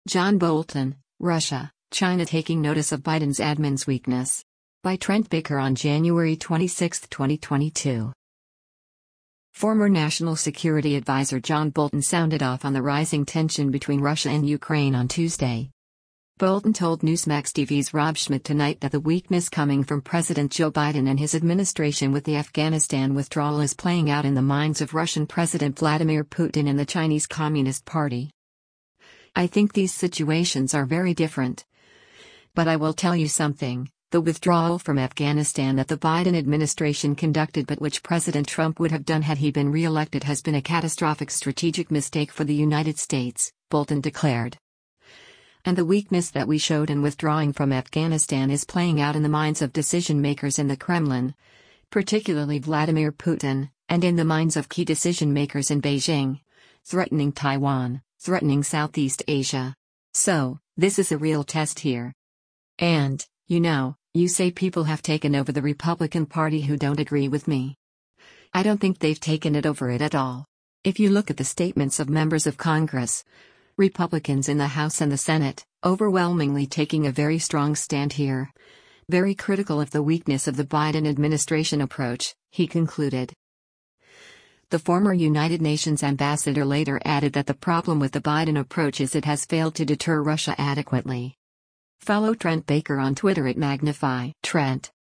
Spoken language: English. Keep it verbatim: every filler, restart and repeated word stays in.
John Bolton, Russia, China taking notice of Biden's admin's weakness. By Trent Baker on January twenty-sixth, twenty twenty-two. Former National Security Advisor John Bolton sounded off on the rising tension between Russia and Ukraine on Tuesday. Bolton told Newsmax T V's Rob Schmitt tonight that the weakness coming from President Joe Biden and his administration with the Afghanistan withdrawal is playing out in the minds of Russian President Vladimir Putin and the Chinese Communist Party. I think these situations are very different. But I will tell you something. The withdrawal from Afghanistan that the Biden administration conducted but which President Trump would have done had he been re-elected has been a catastrophic strategic mistake for the United States, Bolton declared. And the weakness that we showed in withdrawing from Afghanistan is playing out in the minds of decision-makers in the Kremlin, particularly Vladimir Putin, and in the minds of key decision-makers in Beijing, threatening Taiwan, threatening Southeast Asia. So, this is a real test here. And, you know, you say people have taken over the Republican Party who don't agree with me. I don't think they've taken it over it at all. If you look at the statements of members of Congress, Republicans in the House and the Senate, overwhelmingly taking a very strong stand here. Very critical of the weakness of the Biden administration approach, he concluded. The former United Nations ambassador later added that the problem with the Biden approach is it has failed to deter Russia adequately. Follow Trent Baker on Twitter at Magnify Trent.